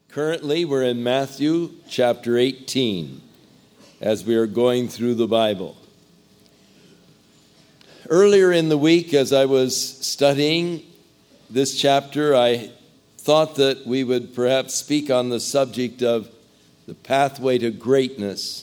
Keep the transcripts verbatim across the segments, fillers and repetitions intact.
Currently, we're in Matthew chapter eighteen as we are going through the Bible. Earlier in the week, as I was studying this chapter, I thought that we would perhaps speak on the subject of the pathway to greatness.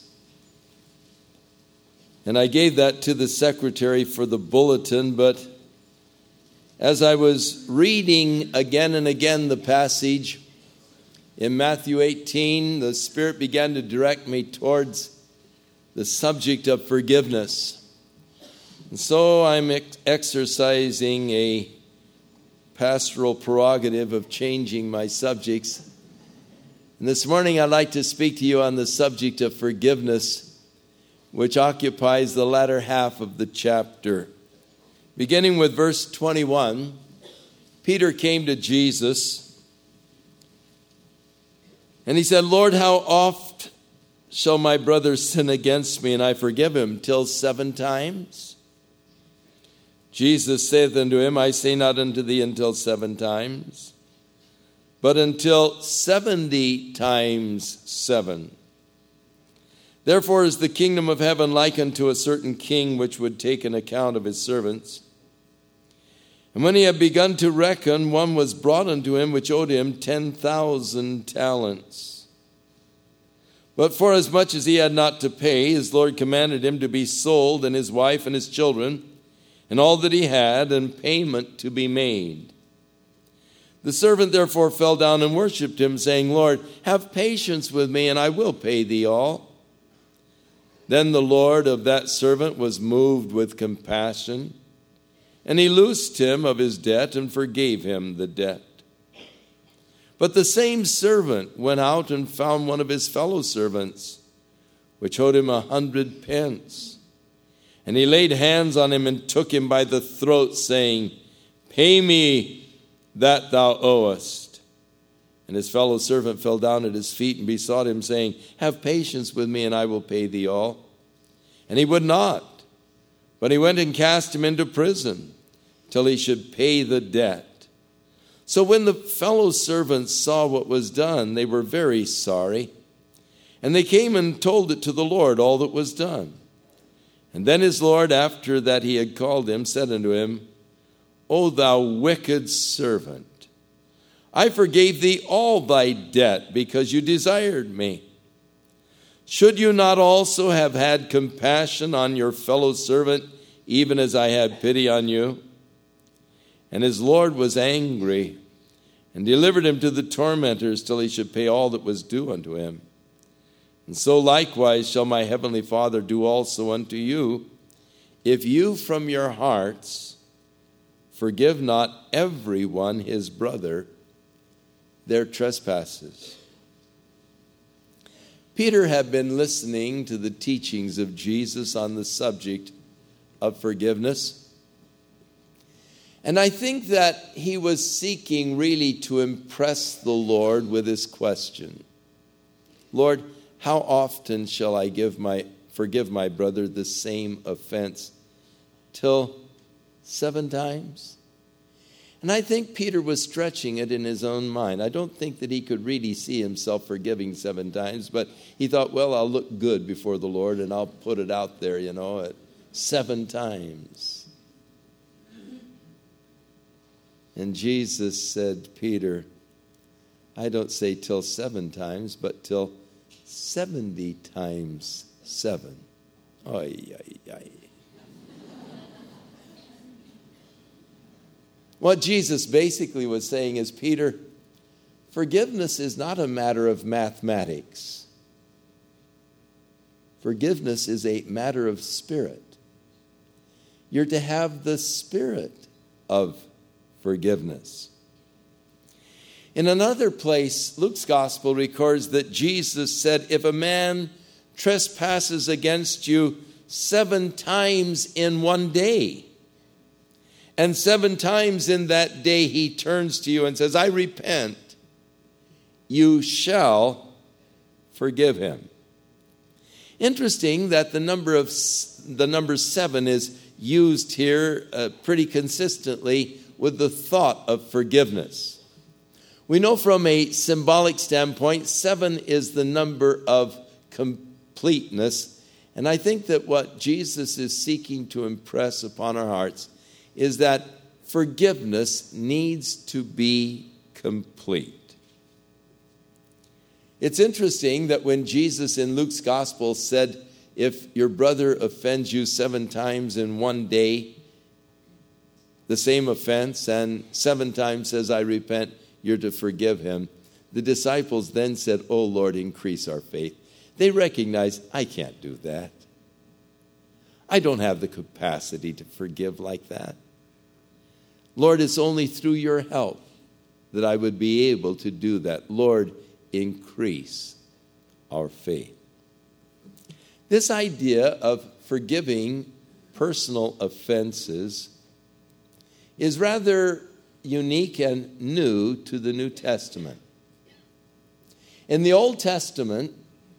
And I gave that to the secretary for the bulletin, but as I was reading again and again the passage in Matthew eighteen, the Spirit began to direct me towards the subject of forgiveness. And so I'm ex- exercising a pastoral prerogative of changing my subjects. And this morning I'd like to speak to you on the subject of forgiveness, which occupies the latter half of the chapter. Beginning with verse twenty-one, Peter came to Jesus and he said, "Lord, how oft shall my brother sin against me, and I forgive him? Till seven times? Jesus saith unto him, I say not unto thee until seven times, but until seventy times seven. Therefore is the kingdom of heaven like unto a certain king, which would take an account of his servants. And when he had begun to reckon, one was brought unto him which owed him ten thousand talents. But forasmuch as he had not to pay, his Lord commanded him to be sold, and his wife and his children, and all that he had, and payment to be made. The servant therefore fell down and worshipped him, saying, Lord, have patience with me, and I will pay thee all. Then the Lord of that servant was moved with compassion, and he loosed him of his debt and forgave him the debt. But the same servant went out and found one of his fellow servants, which owed him a hundred pence. And he laid hands on him and took him by the throat, saying, Pay me that thou owest. And his fellow servant fell down at his feet and besought him, saying, Have patience with me, and I will pay thee all. And he would not, but he went and cast him into prison, till he should pay the debt. So when the fellow servants saw what was done, they were very sorry. And they came and told it to the Lord, all that was done. And then his Lord, after that he had called him, said unto him, O thou wicked servant, I forgave thee all thy debt, because you desired me. Should you not also have had compassion on your fellow servant, even as I had pity on you? And his Lord was angry, and delivered him to the tormentors till he should pay all that was due unto him. And so likewise shall my heavenly Father do also unto you, if you from your hearts forgive not every one his brother their trespasses." Peter had been listening to the teachings of Jesus on the subject of forgiveness. And I think that he was seeking really to impress the Lord with his question. Lord, how often shall I give my forgive my brother the same offense? Till seven times? And I think Peter was stretching it in his own mind. I don't think that he could really see himself forgiving seven times, but he thought, well, I'll look good before the Lord and I'll put it out there, you know, at seven times. And Jesus said, Peter, I don't say till seven times, but till seventy times seven. Oy, oy, oy. What Jesus basically was saying is, Peter, forgiveness is not a matter of mathematics. Forgiveness is a matter of spirit. You're to have the spirit of forgiveness. In another place, Luke's gospel records that Jesus said, if a man trespasses against you seven times in one day, and seven times in that day he turns to you and says, I repent, you shall forgive him. Interesting that the number of the number seven is used here uh, pretty consistently with the thought of forgiveness. We know from a symbolic standpoint, seven is the number of completeness. And I think that what Jesus is seeking to impress upon our hearts is that forgiveness needs to be complete. It's interesting that when Jesus in Luke's gospel said, if your brother offends you seven times in one day, the same offense, and seven times says, I repent, you're to forgive him. The disciples then said, oh Lord, increase our faith. They recognized, I can't do that. I don't have the capacity to forgive like that. Lord, it's only through your help that I would be able to do that. Lord, increase our faith. This idea of forgiving personal offenses is rather unique and new to the New Testament. In the Old Testament,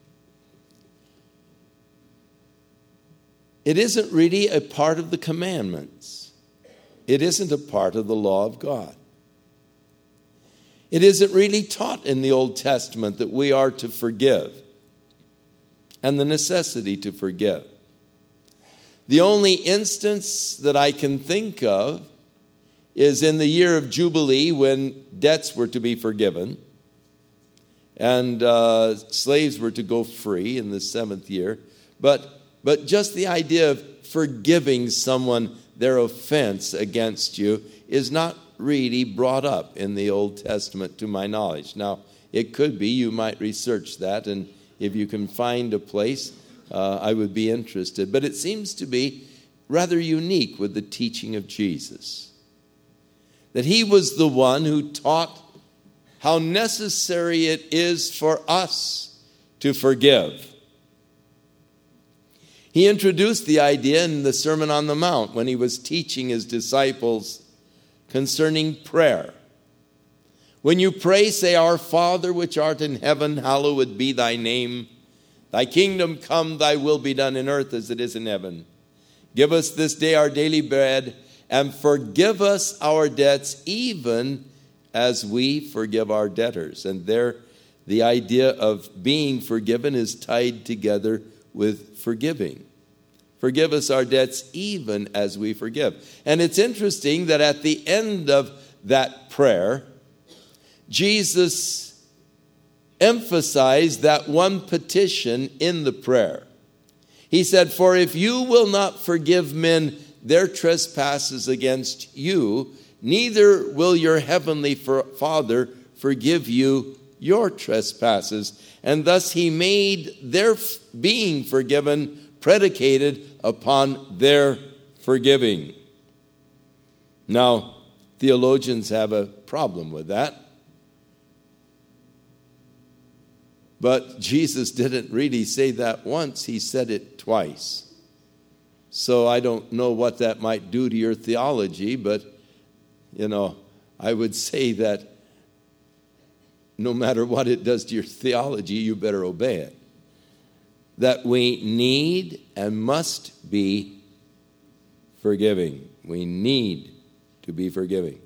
it isn't really a part of the commandments. It isn't a part of the law of God. It isn't really taught in the Old Testament that we are to forgive and the necessity to forgive. The only instance that I can think of is in the year of Jubilee when debts were to be forgiven and uh, slaves were to go free in the seventh year. But, but just the idea of forgiving someone their offense against you is not really brought up in the Old Testament to my knowledge. Now, it could be, you might research that, and if you can find a place, uh, I would be interested. But it seems to be rather unique with the teaching of Jesus. That he was the one who taught how necessary it is for us to forgive. He introduced the idea in the Sermon on the Mount when he was teaching his disciples concerning prayer. When you pray, say, Our Father which art in heaven, hallowed be thy name. Thy kingdom come, thy will be done in earth as it is in heaven. Give us this day our daily bread, and forgive us our debts, even as we forgive our debtors. And there, the idea of being forgiven is tied together with forgiving. Forgive us our debts, even as we forgive. And it's interesting that at the end of that prayer, Jesus emphasized that one petition in the prayer. He said, For if you will not forgive men their trespasses against you, neither will your heavenly Father forgive you your trespasses. And thus he made their being forgiven predicated upon their forgiving. Now, theologians have a problem with that. But Jesus didn't really say that once. He said it twice. So I don't know what that might do to your theology, but, you know, I would say that no matter what it does to your theology, you better obey it. That we need and must be forgiving. We need to be forgiving.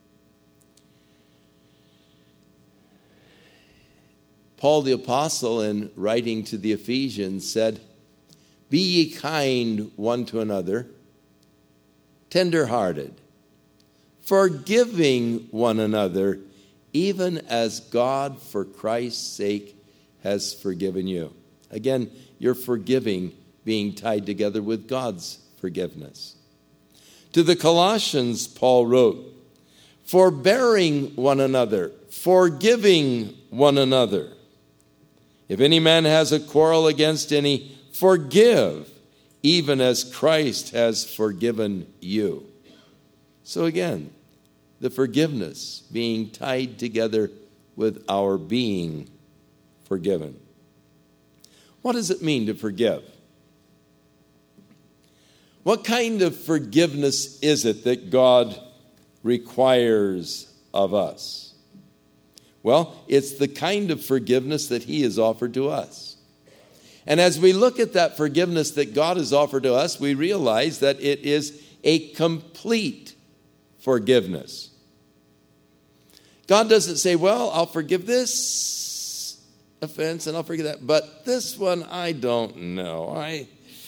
Paul the Apostle, in writing to the Ephesians, said, Be ye kind one to another, tender-hearted, forgiving one another, even as God for Christ's sake has forgiven you. Again, your forgiving being tied together with God's forgiveness. To the Colossians, Paul wrote, Forbearing one another, forgiving one another. If any man has a quarrel against any, forgive, even as Christ has forgiven you. So again, the forgiveness being tied together with our being forgiven. What does it mean to forgive? What kind of forgiveness is it that God requires of us? Well, it's the kind of forgiveness that he has offered to us. And as we look at that forgiveness that God has offered to us, we realize that it is a complete forgiveness. God doesn't say, well, I'll forgive this offense and I'll forgive that, but this one, I don't know. I,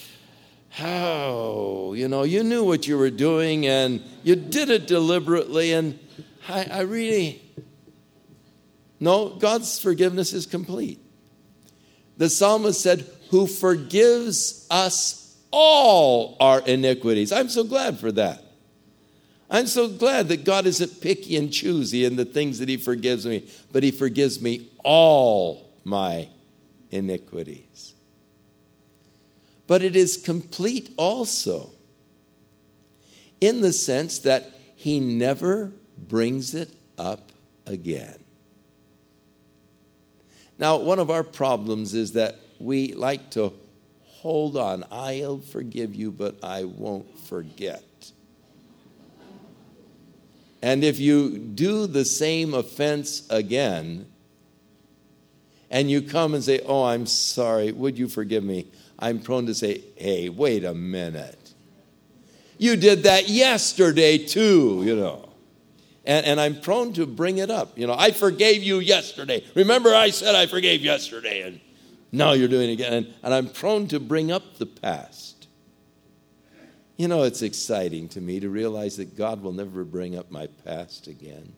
how, you know, you knew what you were doing and you did it deliberately, and I, I really, no, God's forgiveness is complete. The psalmist said, who forgives us all our iniquities. I'm so glad for that. I'm so glad that God isn't picky and choosy in the things that he forgives me, but he forgives me all my iniquities. But it is complete also in the sense that he never brings it up again. Now, one of our problems is that we like to hold on. I'll forgive you, but I won't forget. And if you do the same offense again, and you come and say, oh, I'm sorry, would you forgive me? I'm prone to say, hey, wait a minute. You did that yesterday too, you know. And, and I'm prone to bring it up. You know, I forgave you yesterday. Remember I said I forgave yesterday, and now you're doing it again. And, and I'm prone to bring up the past. You know, it's exciting to me to realize that God will never bring up my past again.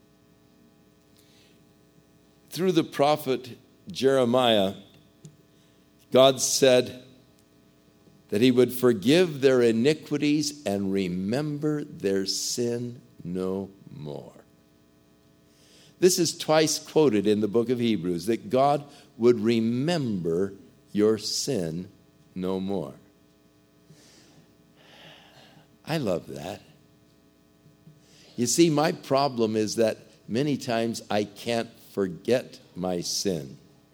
Through the prophet Jeremiah, God said that he would forgive their iniquities and remember their sin no more. This is twice quoted in the book of Hebrews, that God would remember your sin no more. I love that. You see, my problem is that many times I can't forget my sin.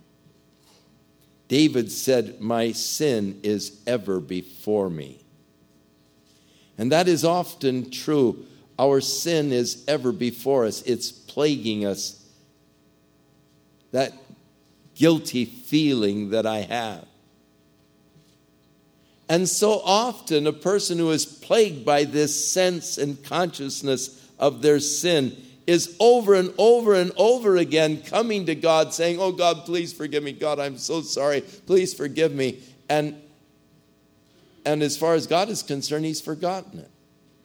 David said, my sin is ever before me. And that is often true. Our sin is ever before us. It's plaguing us. That guilty feeling that I have. And so often a person who is plagued by this sense and consciousness of their sin is over and over and over again coming to God saying, oh God, please forgive me. God, I'm so sorry. Please forgive me. And, and as far as God is concerned, he's forgotten it.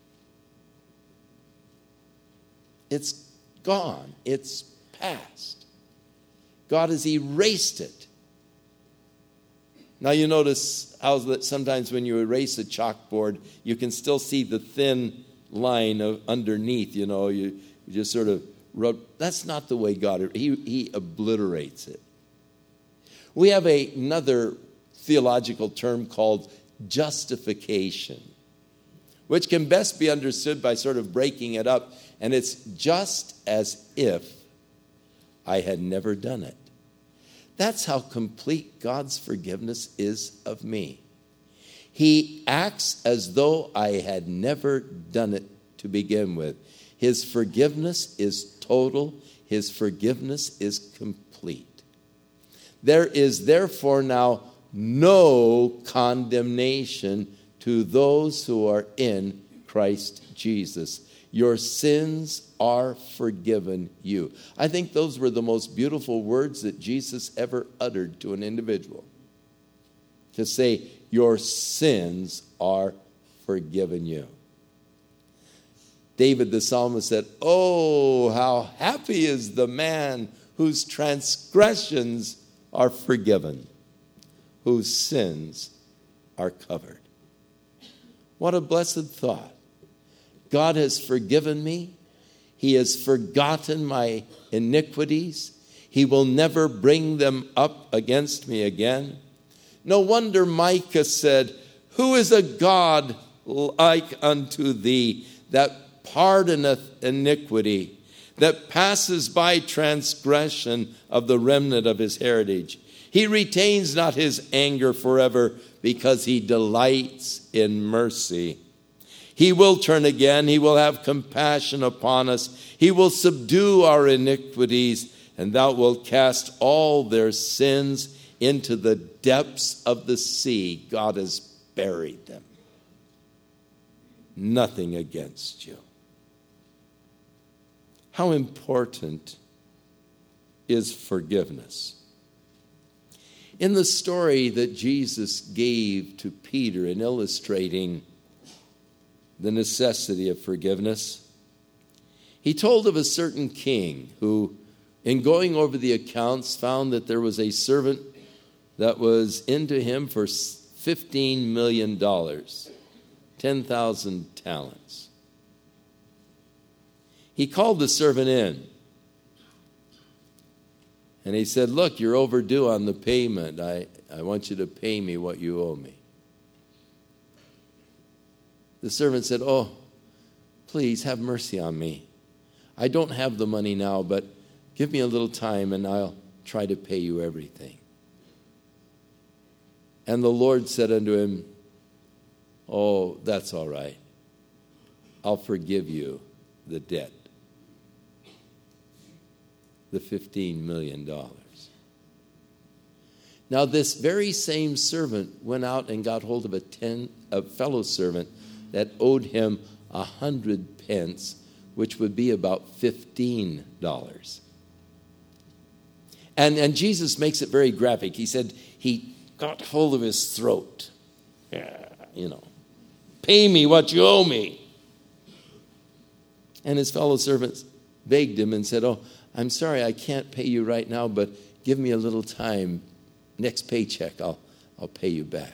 It's gone. It's past. God has erased it. Now you notice how that sometimes when you erase a chalkboard, you can still see the thin line of underneath, you know, you, you just sort of wrote. That's not the way God, he, he obliterates it. We have a, another theological term called justification, which can best be understood by sort of breaking it up. And it's just as if I had never done it. That's how complete God's forgiveness is of me. He acts as though I had never done it to begin with. His forgiveness is total. His forgiveness is complete. There is therefore now no condemnation to those who are in Christ Jesus. Your sins are forgiven you. I think those were the most beautiful words that Jesus ever uttered to an individual. To say, your sins are forgiven you. David the psalmist said, oh, how happy is the man whose transgressions are forgiven, whose sins are covered. What a blessed thought. God has forgiven me. He has forgotten my iniquities. He will never bring them up against me again. No wonder Micah said, who is a God like unto thee, that pardoneth iniquity, that passes by transgression of the remnant of his heritage? He retains not his anger forever, because he delights in mercy. He will turn again. He will have compassion upon us. He will subdue our iniquities, and thou wilt cast all their sins into the depths of the sea. God has buried them. Nothing against you. how important is forgiveness. In the story that Jesus gave to Peter in illustrating the necessity of forgiveness, he told of a certain king who, in going over the accounts, found that there was a servant that was into him for fifteen million dollars, ten thousand talents. He called the servant in, and he said, look, you're overdue on the payment. I, I want you to pay me what you owe me. The servant said, oh, please have mercy on me. I don't have the money now, but give me a little time and I'll try to pay you everything. And the Lord said unto him, oh, that's all right. I'll forgive you the debt, the fifteen million dollars. Now this very same servant went out and got hold of a, ten, a fellow servant that owed him a hundred pence, which would be about fifteen dollars. And, and Jesus makes it very graphic. He said he got hold of his throat. Yeah, you know, pay me what you owe me. And his fellow servants begged him and said, oh, I'm sorry, I can't pay you right now, but give me a little time. Next paycheck, I'll, I'll pay you back.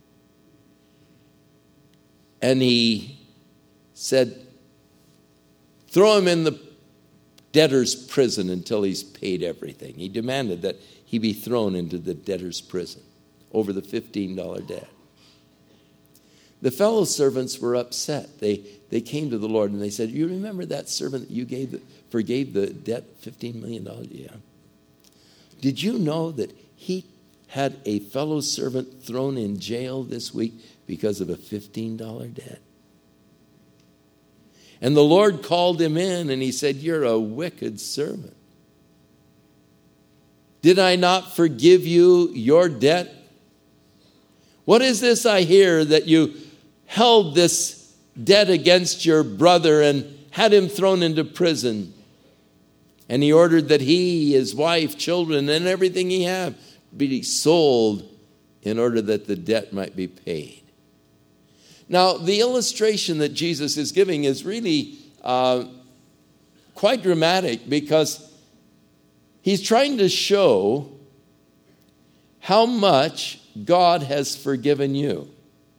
And he said, throw him in the debtor's prison until he's paid everything. He demanded that he be thrown into the debtor's prison over the fifteen dollars debt. The fellow servants were upset. They, they came to the Lord and they said, you remember that servant that you gave the, forgave the debt, fifteen million dollars? Yeah. Did you know that he had a fellow servant thrown in jail this week because of a fifteen dollars debt? And the Lord called him in and he said, you're a wicked servant. Did I not forgive you your debt? What is this I hear that you held this debt against your brother and had him thrown into prison? And he ordered that he, his wife, children, and everything he had be sold in order that the debt might be paid. Now, the illustration that Jesus is giving is really uh, quite dramatic because he's trying to show how much God has forgiven you.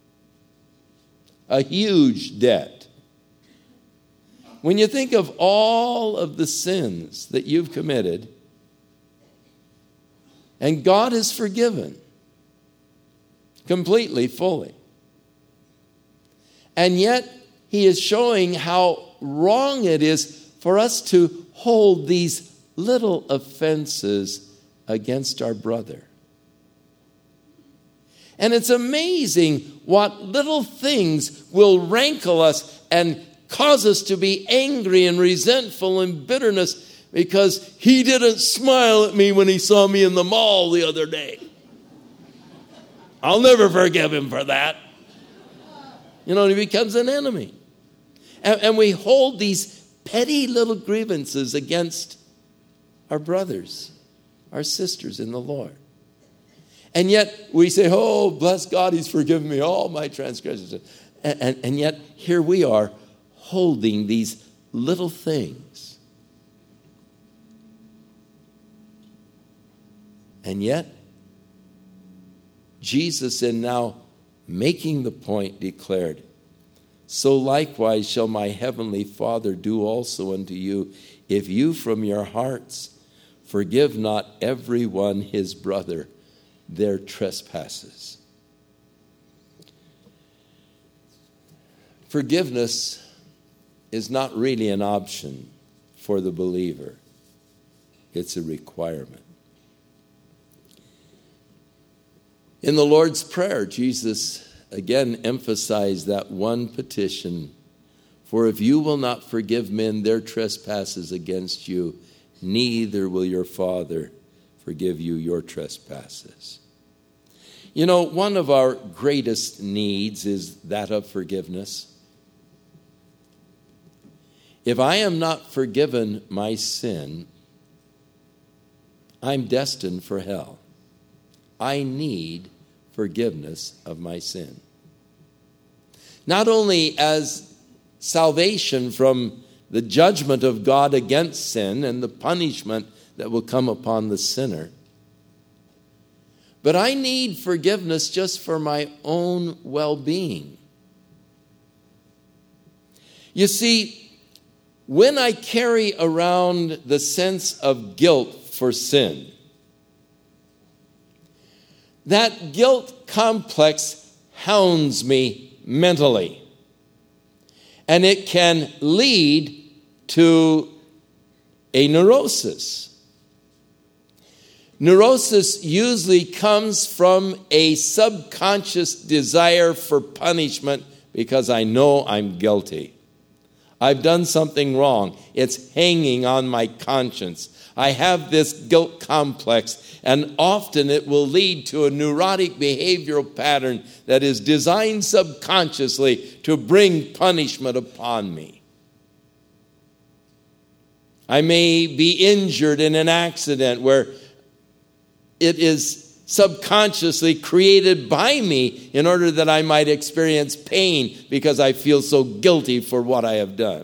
A huge debt. When you think of all of the sins that you've committed, and God has forgiven completely, fully. And yet, he is showing how wrong it is for us to hold these little offenses against our brother. And it's amazing what little things will rankle us and cause us to be angry and resentful and bitterness because he didn't smile at me when he saw me in the mall the other day. I'll never forgive him for that. You know, he becomes an enemy. And, and we hold these petty little grievances against our brothers, our sisters in the Lord. And yet we say, oh, bless God, he's forgiven me all my transgressions. And, and, and yet here we are holding these little things. And yet, Jesus, in now making the point, declared, so likewise shall my heavenly Father do also unto you, if you from your hearts forgive not every one his brother their trespasses. Forgiveness is not really an option for the believer. It's a requirement. In the Lord's Prayer, Jesus again emphasized that one petition, for if you will not forgive men their trespasses against you, neither will your Father forgive you your trespasses. You know, one of our greatest needs is that of forgiveness. If I am not forgiven my sin, I'm destined for hell. I need forgiveness of my sin. Not only as salvation from the judgment of God against sin and the punishment that will come upon the sinner, but I need forgiveness just for my own well-being. You see, when I carry around the sense of guilt for sin, that guilt complex hounds me mentally, and it can lead to a neurosis. Neurosis usually comes from a subconscious desire for punishment because I know I'm guilty. I've done something wrong. It's hanging on my conscience. I have this guilt complex, and often it will lead to a neurotic behavioral pattern that is designed subconsciously to bring punishment upon me. I may be injured in an accident where it is subconsciously created by me in order that I might experience pain because I feel so guilty for what I have done.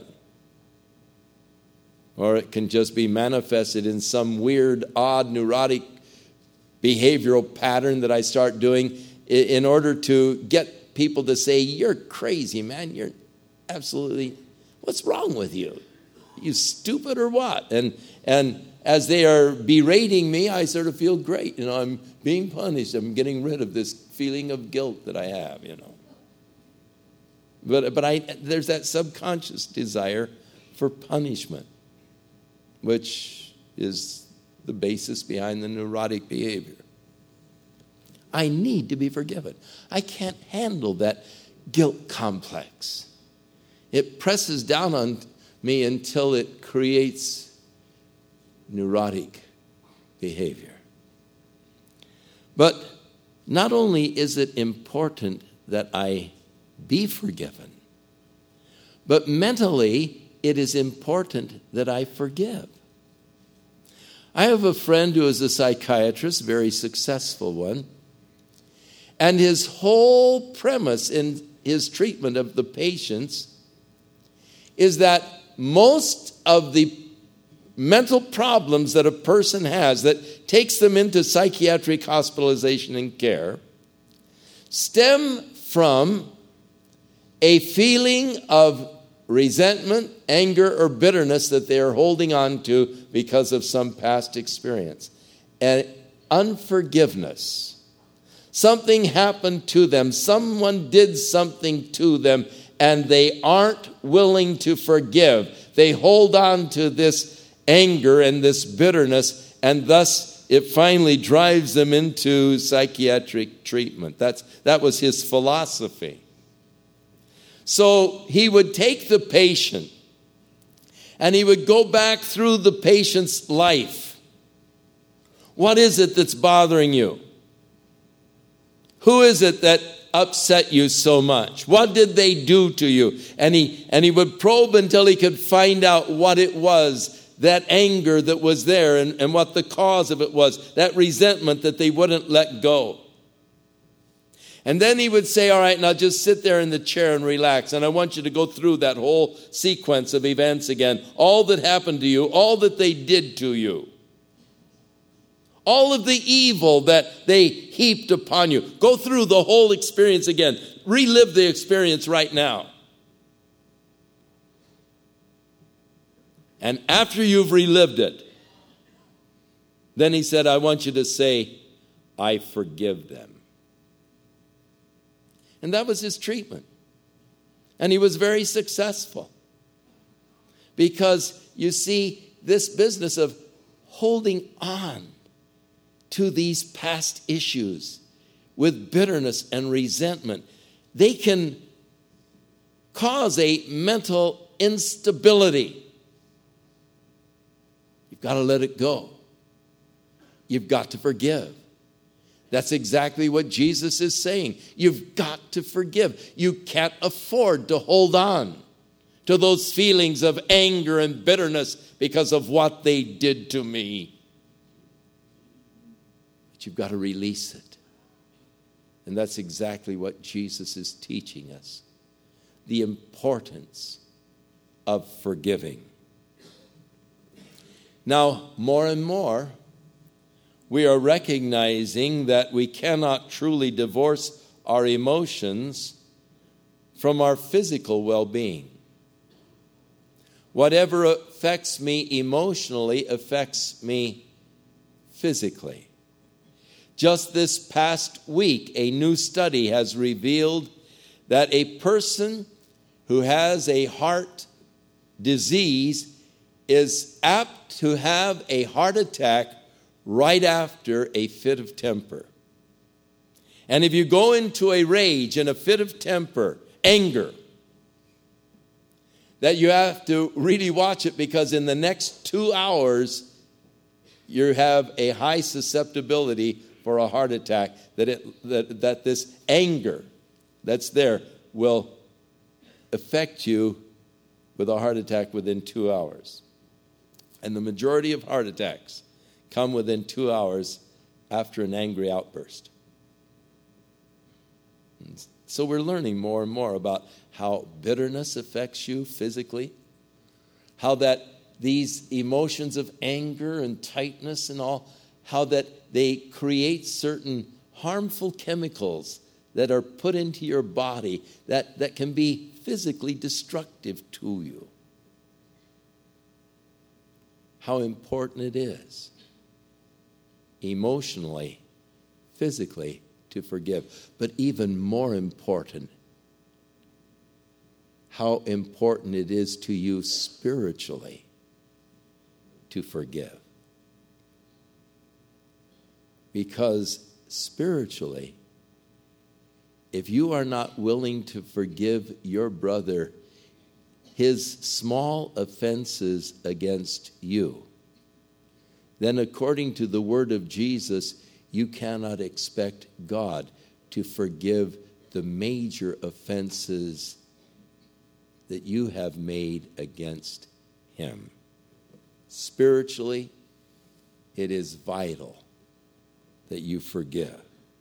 Or it can just be manifested in some weird, odd, neurotic behavioral pattern that I start doing in order to get people to say, "You're crazy, man. You're absolutely, what's wrong with you? You stupid or what?" And and as they are berating me, I sort of feel great. You know, I'm being punished. I'm getting rid of this feeling of guilt that I have, you know. But but I there's that subconscious desire for punishment, which is the basis behind the neurotic behavior. I need to be forgiven. I can't handle that guilt complex. It presses down on me until it creates neurotic behavior. But not only is it important that I be forgiven, but mentally it is important that I forgive. I have a friend who is a psychiatrist, a very successful one, and his whole premise in his treatment of the patients is that most of the mental problems that a person has that takes them into psychiatric hospitalization and care stem from a feeling of resentment, anger, or bitterness that they are holding on to because of some past experience. And unforgiveness. Something happened to them. Someone did something to them, and they aren't willing to forgive. They hold on to this anger and this bitterness, and thus it finally drives them into psychiatric treatment. That's, that was his philosophy. So he would take the patient and he would go back through the patient's life. What is it that's bothering you? Who is it that upset you so much? What did they do to you? And he, and he would probe until he could find out what it was, that anger that was there, and, and what the cause of it was, that resentment that they wouldn't let go. And then he would say, all right, now just sit there in the chair and relax. And I want you to go through that whole sequence of events again. All that happened to you, all that they did to you. All of the evil that they heaped upon you. Go through the whole experience again. Relive the experience right now. And after you've relived it, then he said, I want you to say, I forgive them. And that was his treatment. And he was very successful. Because, you see, this business of holding on to these past issues with bitterness and resentment, they can cause a mental instability. You've got to let it go. You've got to forgive. That's exactly what Jesus is saying. You've got to forgive. You can't afford to hold on to those feelings of anger and bitterness because of what they did to me. But you've got to release it. And that's exactly what Jesus is teaching us. The importance of forgiving. Now, more and more, we are recognizing that we cannot truly divorce our emotions from our physical well-being. Whatever affects me emotionally affects me physically. Just this past week, a new study has revealed that a person who has a heart disease is apt to have a heart attack right after a fit of temper. And if you go into a rage and a fit of temper, anger, that you have to really watch it, because in the next two hours, you have a high susceptibility for a heart attack, that it that, that this anger that's there will affect you with a heart attack within two hours. And the majority of heart attacks come within two hours after an angry outburst. So we're learning more and more about how bitterness affects you physically, how that these emotions of anger and tightness and all, how that they create certain harmful chemicals that are put into your body that, that can be physically destructive to you. How important it is, emotionally, physically, to forgive. But even more important, how important it is to you spiritually to forgive. Because spiritually, if you are not willing to forgive your brother his small offenses against you, then according to the word of Jesus, you cannot expect God to forgive the major offenses that you have made against him. Spiritually, it is vital that you forgive.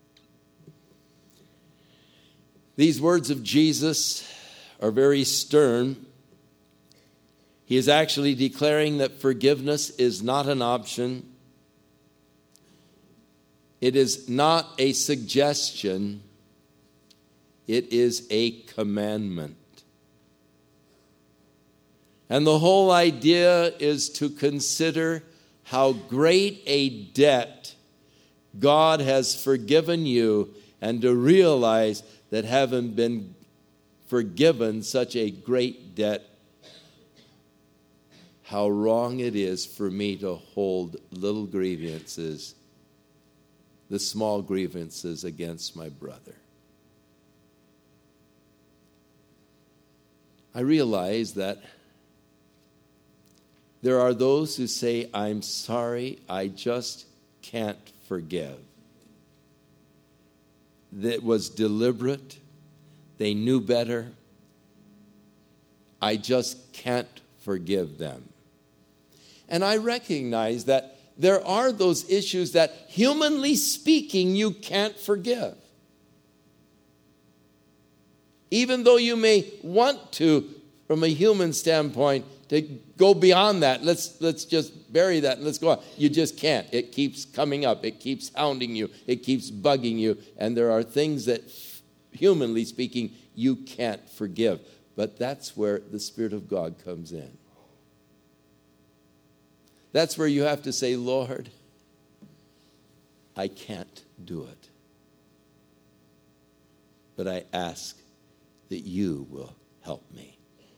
These words of Jesus are very stern. He is actually declaring that forgiveness is not an option. It is not a suggestion. It is a commandment. And the whole idea is to consider how great a debt God has forgiven you, and to realize that having been forgiven such a great debt, how wrong it is for me to hold little grievances, the small grievances against my brother. I realize that there are those who say, I'm sorry, I just can't forgive. That was deliberate. They knew better. I just can't forgive them. And I recognize that there are those issues that, humanly speaking, you can't forgive. Even though you may want to, from a human standpoint, to go beyond that. Let's let's just bury that and let's go on. You just can't. It keeps coming up. It keeps hounding you. It keeps bugging you. And there are things that, humanly speaking, you can't forgive. But that's where the Spirit of God comes in. That's where you have to say, Lord, I can't do it. But I ask that you will help me.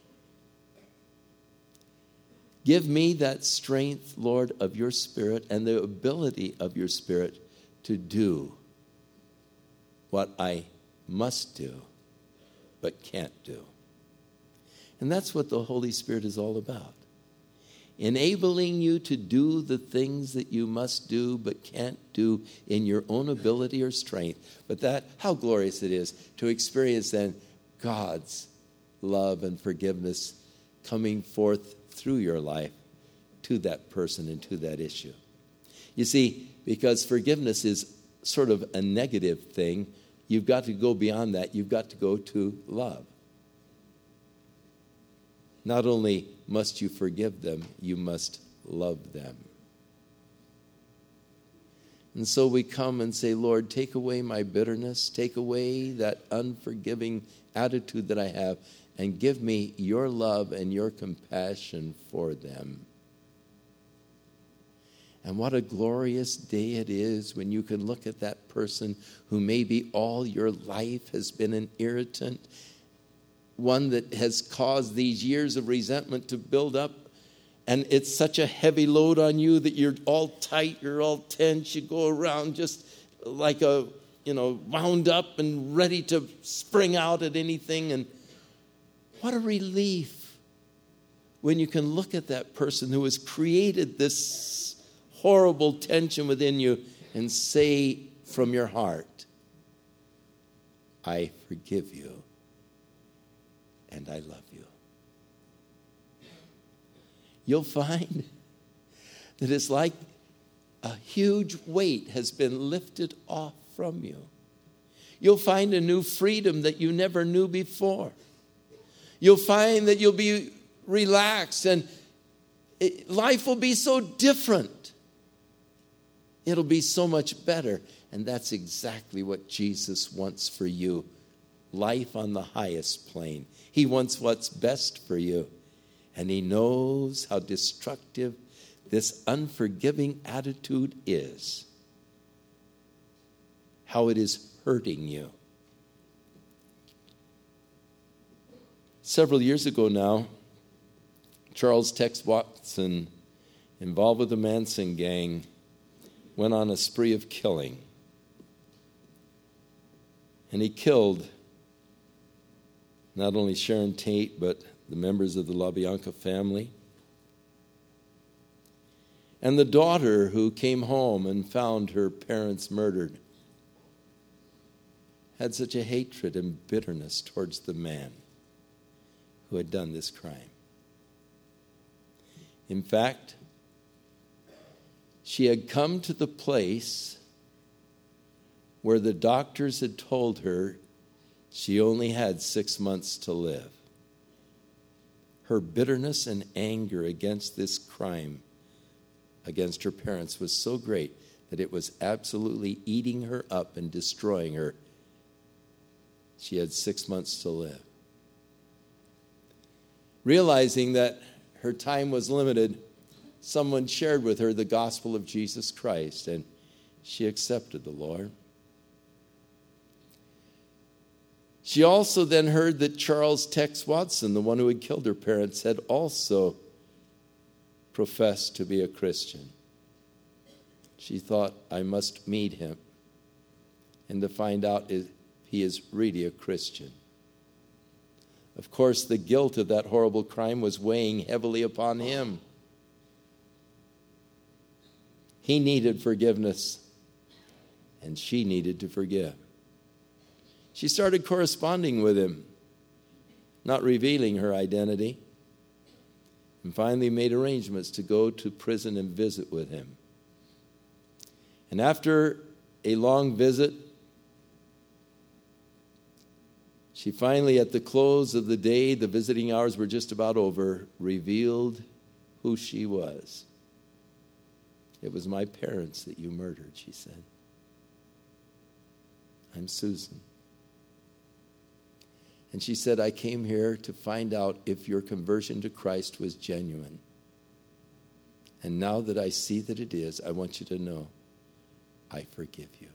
Give me that strength, Lord, of your Spirit and the ability of your Spirit to do what I must do but can't do. And that's what the Holy Spirit is all about. Enabling you to do the things that you must do but can't do in your own ability or strength. But that, how glorious it is to experience then God's love and forgiveness coming forth through your life to that person and to that issue. You see, because forgiveness is sort of a negative thing, you've got to go beyond that. You've got to go to love. Not only must you forgive them, you must love them. And so we come and say, Lord, take away my bitterness, take away that unforgiving attitude that I have, and give me your love and your compassion for them. And what a glorious day it is when you can look at that person who maybe all your life has been an irritant, one that has caused these years of resentment to build up, and it's such a heavy load on you that you're all tight, you're all tense, you go around just like a, you know, wound up and ready to spring out at anything. And what a relief when you can look at that person who has created this horrible tension within you and say from your heart, I forgive you and I love you. You'll find that it's like a huge weight has been lifted off from you. You'll find a new freedom that you never knew before. You'll find that you'll be relaxed and it, life will be so different. It'll be so much better. And that's exactly what Jesus wants for you. Life on the highest plane. He wants what's best for you. And he knows how destructive this unforgiving attitude is. How it is hurting you. Several years ago now, Charles Tex Watson, involved with the Manson gang, went on a spree of killing. And he killed not only Sharon Tate, but the members of the LaBianca family. And the daughter who came home and found her parents murdered had such a hatred and bitterness towards the man who had done this crime. In fact, she had come to the place where the doctors had told her she only had six months to live. Her bitterness and anger against this crime against her parents was so great that it was absolutely eating her up and destroying her. She had six months to live. Realizing that her time was limited, someone shared with her the gospel of Jesus Christ, and she accepted the Lord. She also then heard that Charles Tex Watson, the one who had killed her parents, had also professed to be a Christian. She thought, I must meet him and to find out if he is really a Christian. Of course, the guilt of that horrible crime was weighing heavily upon him. He needed forgiveness, and she needed to forgive. She started corresponding with him, not revealing her identity, and finally made arrangements to go to prison and visit with him. And after a long visit, she finally, at the close of the day, the visiting hours were just about over, revealed who she was. It was my parents that you murdered, she said. I'm Susan. And she said, I came here to find out if your conversion to Christ was genuine. And now that I see that it is, I want you to know, I forgive you.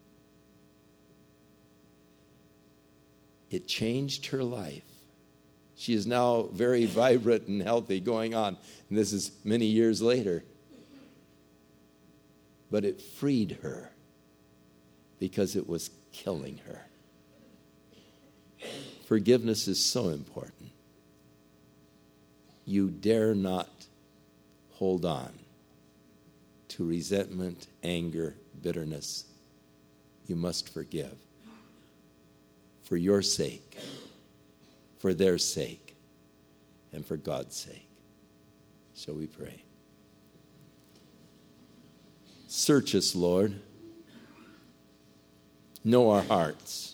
It changed her life. She is now very vibrant and healthy going on. And this is many years later. But it freed her because it was killing her. Forgiveness is so important. You dare not hold on to resentment, anger, bitterness. You must forgive. For your sake, for their sake, and for God's sake. Shall we pray? Search us, Lord. Know our hearts.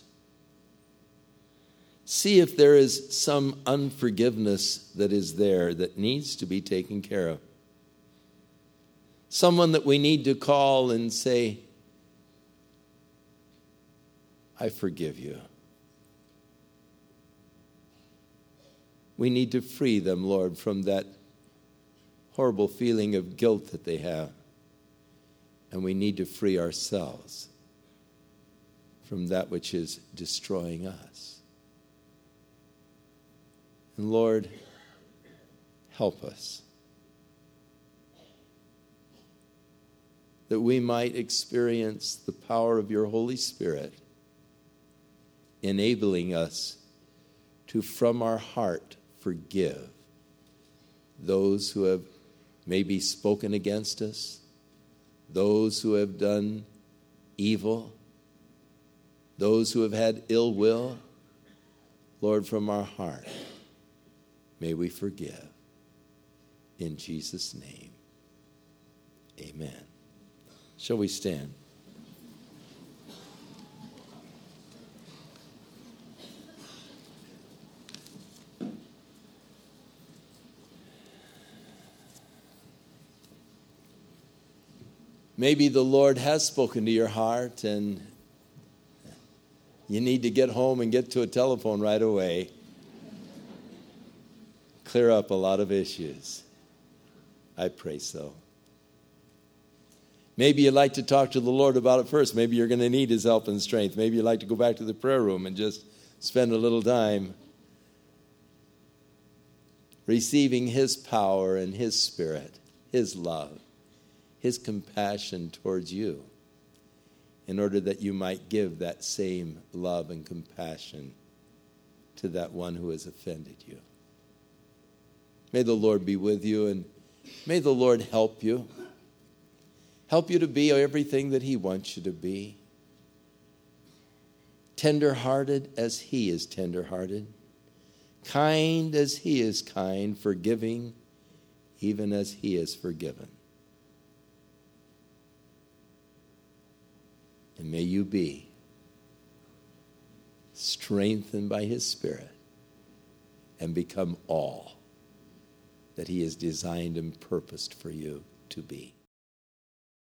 See if there is some unforgiveness that is there that needs to be taken care of. Someone that we need to call and say, I forgive you. We need to free them, Lord, from that horrible feeling of guilt that they have. And we need to free ourselves from that which is destroying us. And Lord, help us that we might experience the power of your Holy Spirit enabling us to, from our heart, forgive those who have maybe spoken against us, those who have done evil, those who have had ill will. Lord, from our heart, may we forgive. In Jesus' name, amen. Shall we stand? Maybe the Lord has spoken to your heart and you need to get home and get to a telephone right away. Clear up a lot of issues. I pray so. Maybe you'd like to talk to the Lord about it first. Maybe you're going to need his help and strength. Maybe you'd like to go back to the prayer room and just spend a little time receiving his power and his spirit, his love, his compassion towards you, in order that you might give that same love and compassion to that one who has offended you. May the Lord be with you, and may the Lord help you. Help you to be everything that he wants you to be. Tender-hearted as he is tender-hearted. Kind as he is kind. Forgiving even as he is forgiven. And may you be strengthened by his Spirit and become all that he has designed and purposed for you to be.